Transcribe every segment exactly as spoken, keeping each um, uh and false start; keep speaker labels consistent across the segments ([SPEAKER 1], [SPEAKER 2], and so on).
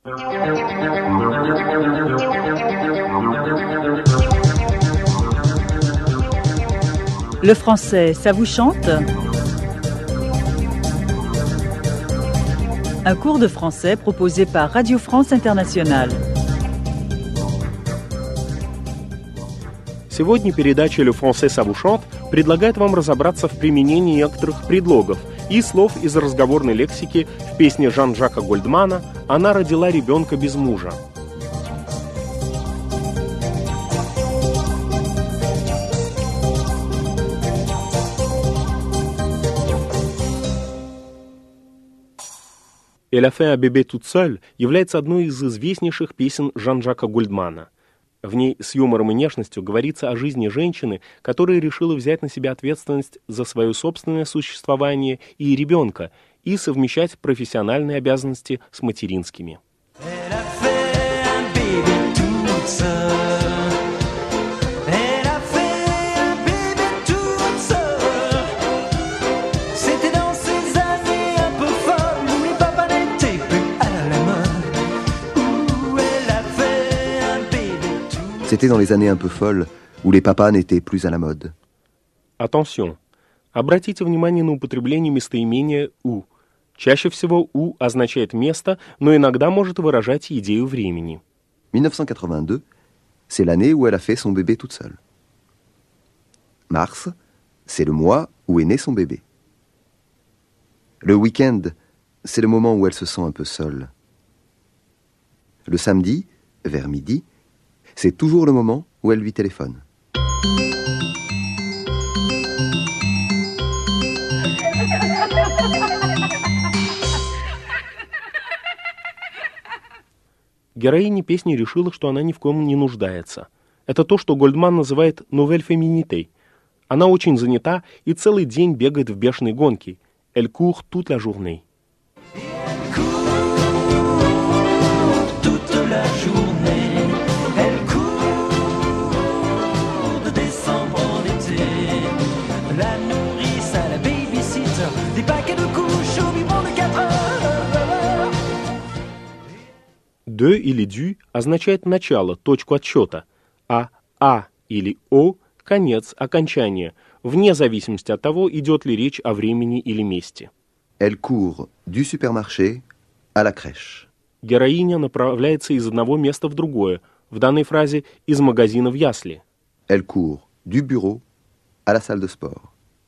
[SPEAKER 1] Le français, ça vous chante? Un cours de français proposé par Radio France Internationale.
[SPEAKER 2] Сегодня передача «Le français ça vous chante» предлагает вам разобраться в применении некоторых предлогов и слов из разговорной лексики в песне Жан-Жака Гольдмана «Она родила ребенка без мужа». «Elle a fait un bébé toute seule» является одной из известнейших песен Жан-Жака Гольдмана. В ней с юмором и нежностью говорится о жизни женщины, которая решила взять на себя ответственность за свое собственное существование и ребенка и совмещать профессиональные обязанности с материнскими.
[SPEAKER 3] C'était dans les années un peu folles, où les papas n'étaient plus à la mode.
[SPEAKER 2] Attention! Обратите внимание на употребление местоимения «у». Чаще всего «у» означает место, но иногда может выражать идею времени.
[SPEAKER 3] mille neuf cent quatre-vingt-deux, c'est l'année où elle a fait son bébé toute seule. Mars, c'est le mois où est né son bébé. Le week-end, c'est le moment où elle se sent un peu seule. Le samedi, vers midi, c'est toujours le moment où elle lui téléphone.
[SPEAKER 2] Героиня песни решила, что она ни в ком не нуждается. Это то, что Гольдман называет «nouvelle féminité». Она очень занята и целый день бегает в бешеной гонке. «Elle court toute la journée». «De» или «du» означает начало, точку отсчета, а «а» или «о» — конец, окончание, вне зависимости от того, идет ли речь о времени или месте.
[SPEAKER 3] Elle court du supermarché à la crèche.
[SPEAKER 2] Героиня направляется из одного места в другое, в данной фразе «из магазина в ясли».
[SPEAKER 3] Elle court du bureau à la salle de sport.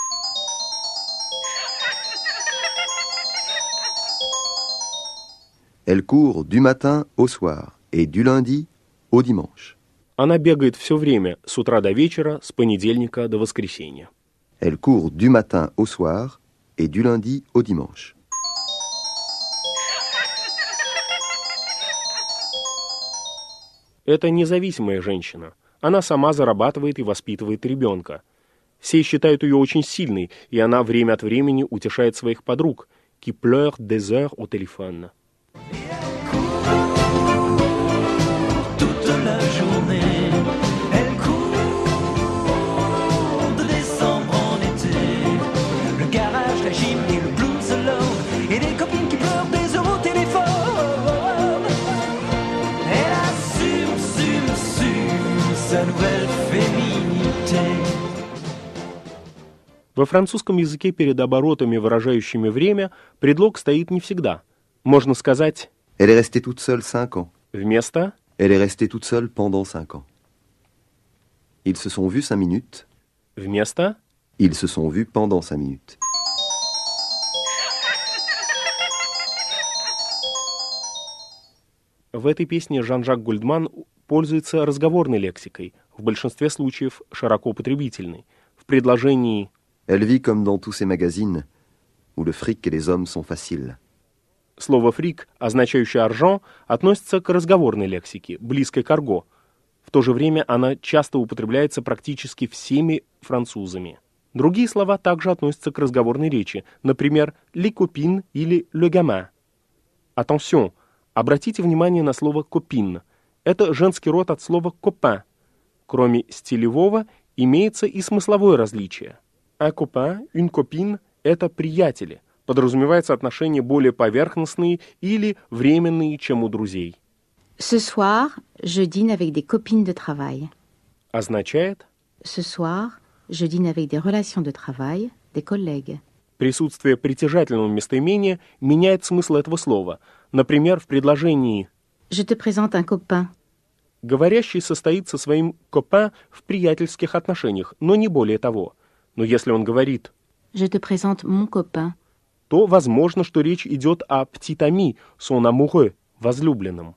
[SPEAKER 3] Elle court du matin au soir et du lundi au dimanche.
[SPEAKER 2] Она бегает все время, с утра до вечера, с понедельника до воскресенья.
[SPEAKER 3] Elle court du matin au soir et du lundi au dimanche.
[SPEAKER 2] Это независимая женщина. Она сама зарабатывает и воспитывает ребенка. Все считают ее очень сильной, и она время от времени утешает своих подруг, qui pleurent des heures au téléphone. Во французском языке перед оборотами, выражающими время, предлог стоит не всегда. Можно сказать
[SPEAKER 3] Elle est restée toute seule cinq ans.
[SPEAKER 2] Вместо
[SPEAKER 3] Elle est restée toute seule pendant cinq ans. Ils se sont vus cinq minutes.
[SPEAKER 2] Вместо
[SPEAKER 3] Ils se sont vus pendant cinq minutes.
[SPEAKER 2] В этой песне Жан-Жак Гольдман пользуется разговорной лексикой, в большинстве случаев широко употребительной. В предложении
[SPEAKER 3] Elle vit comme dans tous ces magazines où le fric et les hommes sont faciles.
[SPEAKER 2] Слово «фрик», означающее «аржан», относится к разговорной лексике, близкой к арго. В то же время она часто употребляется практически всеми французами. Другие слова также относятся к разговорной речи, например, «les copines» или «le gamin». Attention! Обратите внимание на слово «copine». Это женский род от слова «copain». Кроме стилевого, имеется и смысловое различие. Un copain, une copine — это приятели. Подразумевается отношения более поверхностные или временные, чем у друзей.
[SPEAKER 4] Ce soir, je dîne avec des copines de travail.
[SPEAKER 2] Означает
[SPEAKER 4] Ce soir, je dîne avec des relations de travail, des collègues.
[SPEAKER 2] присутствие притяжательного местоимения меняет смысл этого слова. Например, в предложении
[SPEAKER 4] Je te présente un copain.
[SPEAKER 2] говорящий состоит со своим copain в приятельских отношениях, но не более того. Но если он говорит
[SPEAKER 4] Je te présente mon copain.
[SPEAKER 2] то возможно, что речь идет о petit ami, son amoureux, возлюбленном.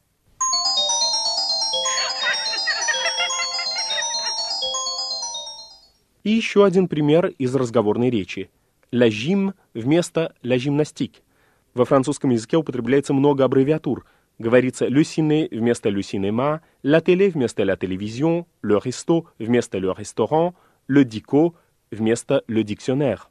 [SPEAKER 2] И еще один пример из разговорной речи. La gym вместо la gymnastique. Во французском языке употребляется много аббревиатур. Говорится le ciné вместо le cinéma, la télé вместо la télévision, le resto вместо le restaurant, le dico вместо le dictionnaire.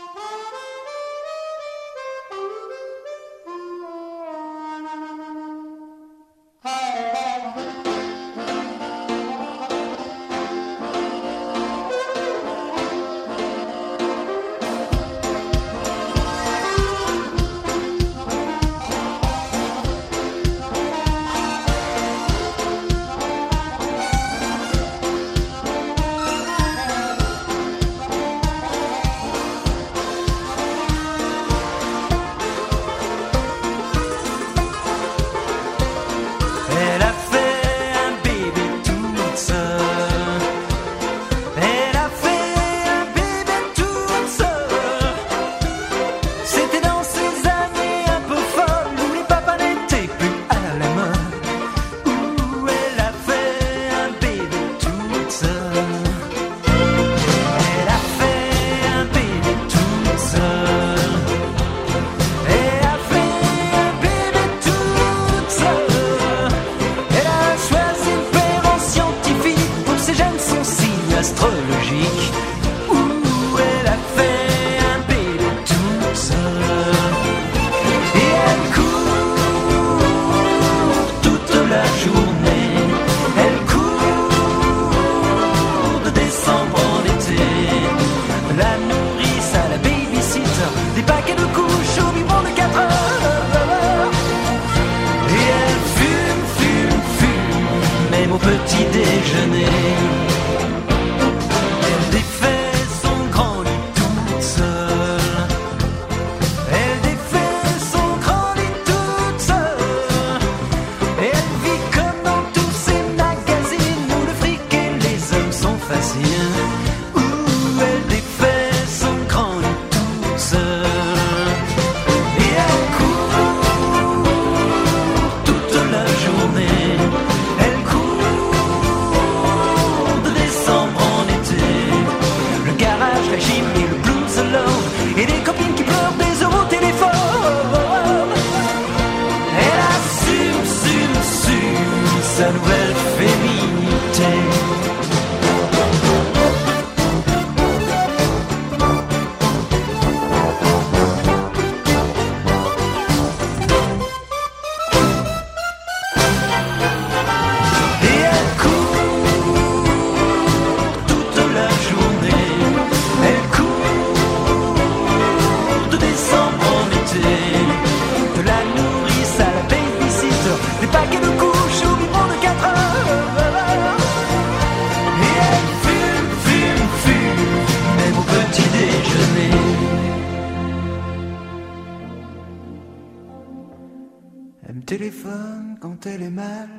[SPEAKER 5] Téléphone quand elle est mal,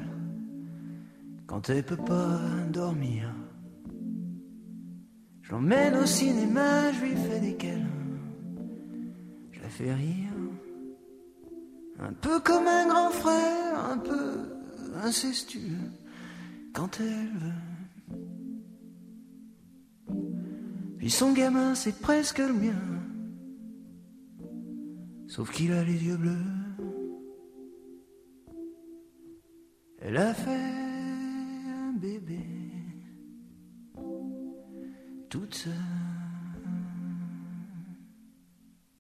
[SPEAKER 5] quand elle peut pas dormir. Je l'emmène au cinéma, je lui fais des câlins, je la fais rire. Un peu comme un grand frère, un peu incestueux, quand elle veut. Puis son gamin, c'est presque le mien, sauf qu'il a les yeux bleus. Elle a fait un bébé toute seule.